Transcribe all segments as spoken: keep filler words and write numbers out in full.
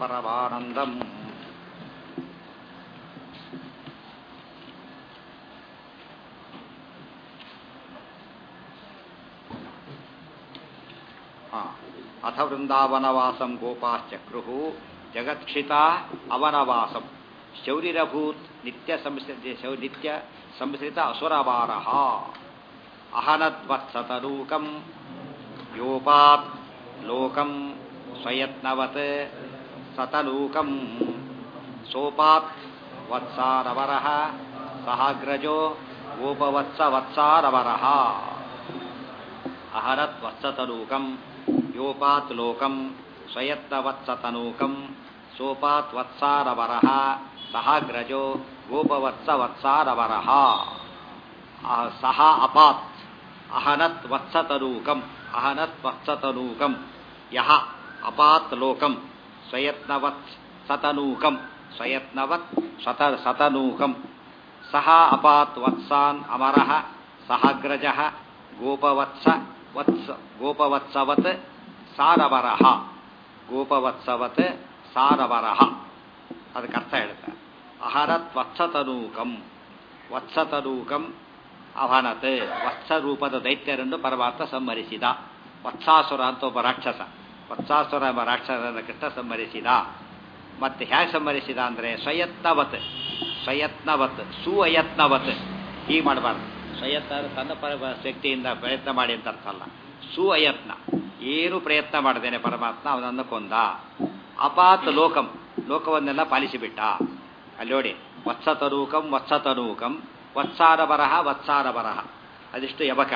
ಪರಮಾನಂದಂ. ಅಥ ವೃಂದಾವನವಾಸಂ ಗೋಪಾಶ್ಚಕ್ರುಃ ಜಗತ್ಕ್ಷಿತಾ ಅವನವಾಸಂ ಶೌರಿರಭೂತ್ ನಿತ್ಯ ಸಂಸ್ಕೃತ ನಿತ್ಯ ಸಂಸ್ಕೃತ ಅಸುರವಾರಃ ಅಹನದ್ವತ್ಸತನೂಕಂ ಯೋಪಾತ್ ಲೋಕಂ ಸ್ವಯತ್ನವತ್ ಸತನೂಕಂ ಸೋಪಾತ್ ವತ್ಸಾರವರಃ ಸಹಾಗ್ರಜೋ ಗೋಪವತ್ಸವತ್ಸಾರವರಃ ಅಹನದ್ವತ್ಸತನೂಕಂ ಯೋಪಾತ್ ಲೋಕಂ ಸ್ವಯತ್ನವತ್ಸತನೂಕಂ ಸೋಪಾತ್ ವತ್ಸಾರವರಃ ಸಹಾಗ್ರಜೋ ಗೋಪವತ್ಸವತ್ಸಾರವರಃ ಸಹ ಅಪಾತ್ ಅಹನತ್ ವತ್ಸತನೂಕಂ ಅಹನತ್ ವತ್ಸತನೂಕಂ ಯಹ ಅಪಾತ್ ಲೋಕಂ ಸ್ವಯತ್ನವತ್ ಸತನೂಕಂ ಸ್ವಯತ್ನವತ್ ಸತ ಸತನೂಕಂ ಸಹ ಅಪಾತ್ ವತ್ಸಾನ್ ಅಮರಃ ಸಹಾಗ್ರಜಃ ಗೋಪವತ್ಸ ವತ್ಸ ಗೋಪವತ್ಸವತ್ ಸಾರವರಃ ಗೋಪವತ್ಸವತ್ ಸಾರವರಃ. ಅದಕ್ಕೆ ಅರ್ಥ ಹೇಳ್ತಾರೆ. ಅಹರತ್ ವತ್ಸತನೂಕಂ ವತ್ಸತನೂಕಂ ಅವನತ್ ವತ್ಸರೂಪದ ದೈತ್ಯರನ್ನು ಪರಮಾತ್ಮ ಸಂಹರಿಸಿದ. ವತ್ಸಾಸುರ ಅಂತ ಒಬ್ಬ ರಾಕ್ಷಸ, ವತ್ಸಾಸುರ ಎಂಬ ರಾಕ್ಷಸನ ಕೃಷ್ಣ ಸಂಹರಿಸಿದ. ಮತ್ತೆ ಹೇಗೆ ಸಂಹರಿಸಿದ ಅಂದರೆ ಸ್ವಯತ್ನವತ್ ಸ್ವಯತ್ನವತ್ ಸುಅಯತ್ನವತ್. ಹೀಗೆ ಮಾಡಬಾರ್ದು. ಸ್ವಯತ್ನ ತನ್ನ ಪರ ಶಕ್ತಿಯಿಂದ ಪ್ರಯತ್ನ ಮಾಡಿ ಅಂತ ಅರ್ಥ ಅಲ್ಲ. ಸುಅಯತ್ನ ಏನು ಪ್ರಯತ್ನ ಮಾಡದೇನೆ ಪರಮಾತ್ಮ ಅವನನ್ನು ಕೊಂದ. ಅಪಾತ್ ಲೋಕಂ ಲೋಕವನ್ನೆಲ್ಲ ಪಾಲಿಸಿಬಿಟ್ಟ. ಅಲ್ಲಿ ನೋಡಿ, ವತ್ಸತನೂಕಂ ವತ್ಸತನೂಕಂ ವತ್ಸಾರ ಬರಹ ವತ್ಸಾರ ಬರಹ ಅದಿಷ್ಟು ಯಬಕ.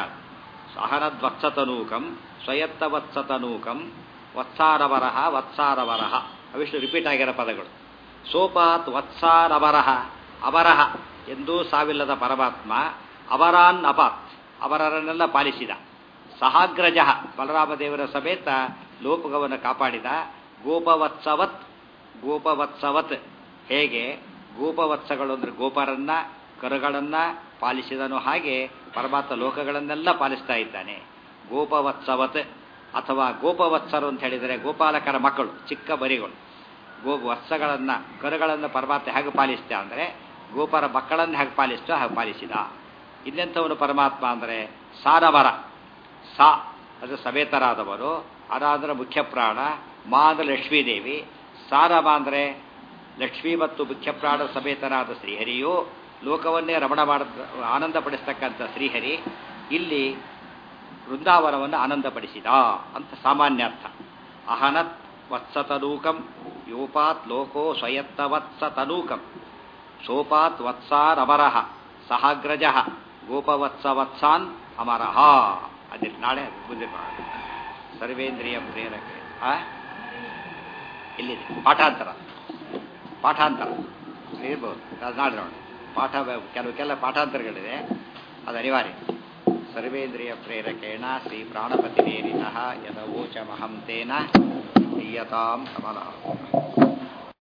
ಅಹನದ್ವತ್ಸತನೂಕಂ ಸ್ವಯತ್ತವತ್ಸತನೂಕಂ ವತ್ಸಾರ ಬರಹ ವತ್ಸಾರ ಬರಹ ಅವಿಷ್ಟು ರಿಪೀಟ್ ಆಗಿರೋ ಪದಗಳು. ಸೋಪಾತ್ ವತ್ಸಾರ ಬರಹ ಅಬರಹ ಎಂದೂ ಸಾವಿಲ್ಲದ ಪರಮಾತ್ಮ ಅವರಾನ್ ಅಪಾತ್ ಅವರನ್ನೆಲ್ಲ ಪಾಲಿಸಿದ. ಸಹಾಗ್ರಜ ಬಲರಾಮದೇವರ ಸಮೇತ ಲೋಕವನ್ನು ಕಾಪಾಡಿದ. ಗೋಪವತ್ಸವತ್ ಗೋಪವತ್ಸವತ್ ಹೇಗೆ ಗೋಪವತ್ಸಗಳು ಅಂದರೆ ಗೋಪರನ್ನ ಕರುಗಳನ್ನ ಪಾಲಿಸಿದನು, ಹಾಗೆ ಪರಮಾತ್ಮ ಲೋಕಗಳನ್ನೆಲ್ಲ ಪಾಲಿಸ್ತಾ ಇದ್ದಾನೆ. ಗೋಪವತ್ಸವತ್ ಅಥವಾ ಗೋಪವತ್ಸರು ಅಂತ ಹೇಳಿದರೆ ಗೋಪಾಲಕರ ಮಕ್ಕಳು, ಚಿಕ್ಕ ಬರಿಗಳು. ಗೋ ವತ್ಸಗಳನ್ನು ಕರುಗಳನ್ನು ಪರಮಾತ್ಮ ಹೇಗೆ ಪಾಲಿಸ್ತಾ ಅಂದರೆ ಗೋಪರ ಮಕ್ಕಳನ್ನು ಹೇಗೆ ಪಾಲಿಸ್ತೋ ಹಾಗೆ ಪಾಲಿಸಿದ. ಇನ್ನೆಂಥವನು ಪರಮಾತ್ಮ ಅಂದರೆ ಸಾರವರ. ಸಾ ಅದು ಸಮೇತರಾದವರು, ಅರ ಅಂದರೆ ಮುಖ್ಯ ಪ್ರಾಣ, ಮಾ ಅಂದರೆ ಲಕ್ಷ್ಮೀದೇವಿ, ಸಾರಮ ಅಂದರೆ ಲಕ್ಷ್ಮೀ ಮತ್ತು ಮುಖ್ಯ ಪ್ರಾಣ ಸಮೇತರಾದ ಶ್ರೀಹರಿಯು ಲೋಕವನ್ನೇ ರಮಣ ಮಾಡ ಆನಂದಪಡಿಸ್ತಕ್ಕಂಥ ಶ್ರೀಹರಿ ಇಲ್ಲಿ ವೃಂದಾವನವನ್ನು ಆನಂದಪಡಿಸಿದ ಅಂತ ಸಾಮಾನ್ಯ ಅರ್ಥ. ಅಹನತ್ ವತ್ಸತನೂಕಂ ಯೋಪಾತ್ ಲೋಕೋ ಸ್ವಯತ್ತವತ್ಸತನೂಕಂ ಸೋಪಾತ್ ವತ್ಸಾರಮರಃ ಸಹಾಗ್ರಜಃ ಗೋಪವತ್ಸವತ್ಸಾನ್ ಅಮರಃ. ಅದಿಲ್ಲ, ನಾಳೆ ಮುಂದೆ ಸರ್ವೇಂದ್ರಿಯ ಪ್ರೇರಕ ಇಲ್ಲಿದೆ. ಪಾಠಾಂತರ ಪಾಠಾಂತರ ಇರ್ಬೋದು, ಅದು ನಾಳೆ ನೋಡಿ. ಪಾಠ ಕೆಲವು ಕೆಲ ಪಾಠಾಂತರಗಳಿದೆ, ಅದು ಅನಿವಾರ್ಯ. ಸರ್ವೇಂದ್ರಿಯ ಪ್ರೇರಕೇಣ ಶ್ರೀ ಪ್ರಾಣಪತಿನೇರಿತಃ ಯದವೋಚಮಹಂ ತೇನ ದೀಯತಾಂ ಕಮಲ.